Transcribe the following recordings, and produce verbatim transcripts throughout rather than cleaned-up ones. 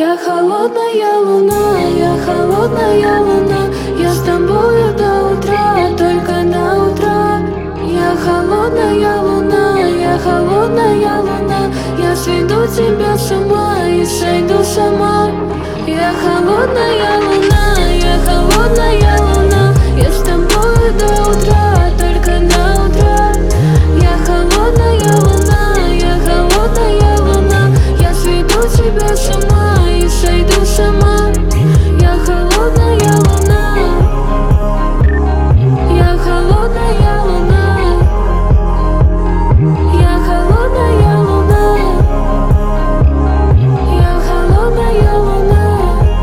Я холодная луна, я холодная луна. Я с тобою до утра, только до утра. Я холодная луна, я холодная луна. Я сведу тебя с ума и сойду сама. Я холодная луна, я холодная луна. Я с тобою до утра, только до утра. Я холодная луна, я холодная луна. Я сведу тебя с ума и сойду сама. Я холодная луна, я холодная луна. Я холодная луна, я холодная луна.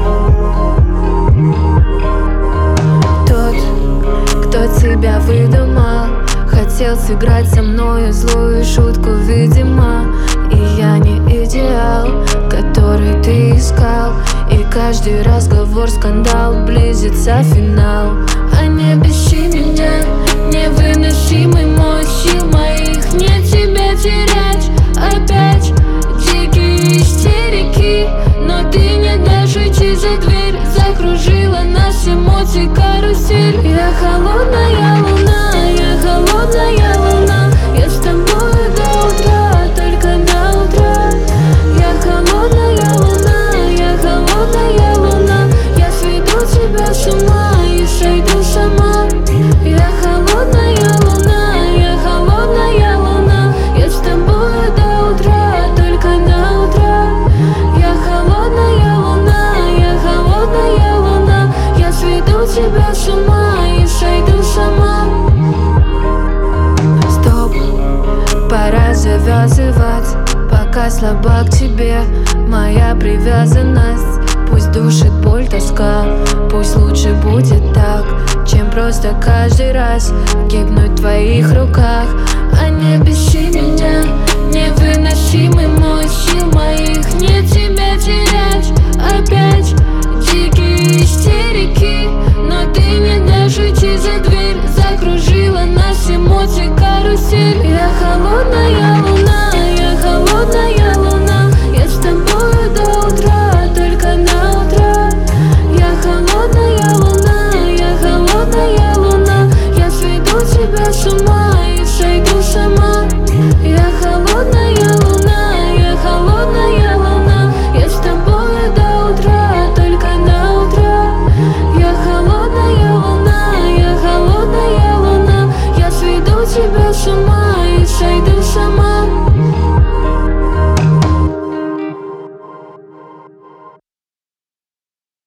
Тот, кто тебя выдумал, хотел сыграть со мною злую шутку, видимо. И я не идеал, который ты искал. И каждый разговор скандал, близится финал. А не беси меня, невыносимый мой, сил моих нет тебя терять. Опять дикие истерики, но ты не дашь уйти за дверь. Закружила нас эмоций карусель. Я холодная луна, я холодная луна. Я с тобой до утра, только до утра. Я холодная луна, я холодная луна. Я сведу тебя с ума и сойду сама. Я холодная луна, я холодная луна. Я с тобой до утра, только до утра. Я холодная луна, я холодная луна. Я сведу тебя с ума и сойду сама. Стоп, пора завязывать, пока слаба к тебе моя привязанность. Пусть душит боль, тоска, пусть лучше будет так, чем просто каждый раз гибнуть в твоих руках. А не беси меня, невыносимо